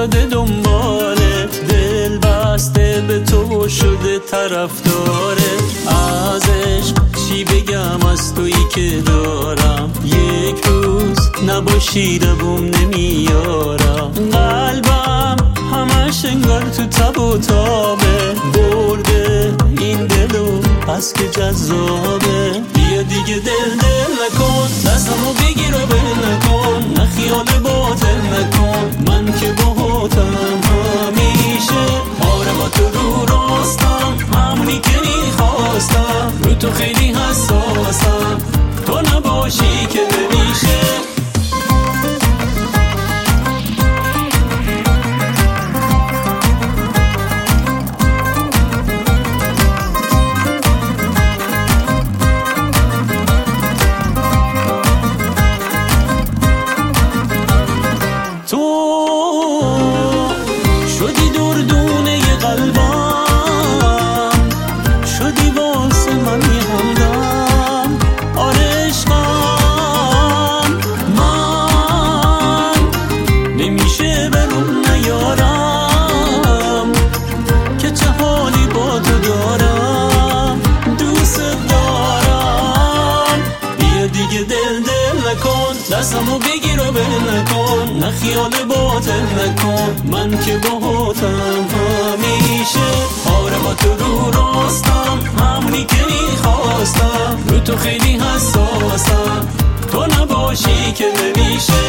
افتاده دنباله، دل بسته به تو شده طرفداره. از عشق چی بگم از تویی که دارم، یک روز نباشی لبم نمیارم. قلبم همش انگار تو تب و تابه، برده این دلو پس که جذابه. بیا دیگه دل نکن، دستمو بگیر و بل نکن، نه خیال باطل نکن، من که باهاتم همیشه. آره با تو رو راستم، همونی که میخواستم، رو تو خیلی حساسم، تو نباشی که نمیشه. شدی دردونه قلبم، شدی واسه من می‌خندم. آره عشقم، من نمیشه برون نیارم که چه حالی با تو دارم، دوست دارم. بیا دیگه دل نکن، دستمو بگیر و بل نکن، نه خیال باطل نکن، من که باهاتم همیشه. آره با تو رو راستم، همونی که میخواستم، رو تو خیلی حساسم، تو نباشی که نمیشه.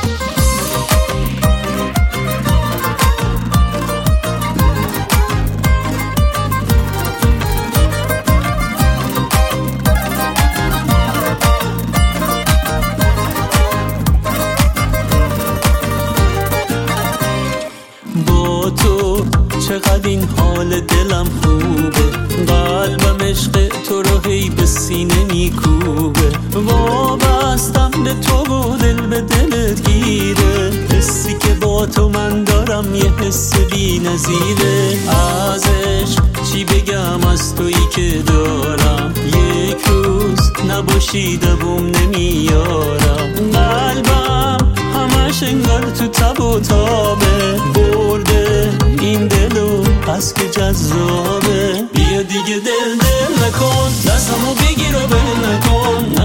با تو چقدر این حال دلم خوبه، قلبم عشق تو رو هی به سینه میکوبه. وابستم به تو و دل به دلت گیره، حسی که با تو من دارم یه حس بی نظیره. از عشق چی بگم از تویی که دارم، یک روز نباشی لبم نمیارم. قلبم همش انگار تو تب و تابه، برده این دلو پس که جذابه. بیا دیگه دل نکن، دستمو بگیر و بل نکن،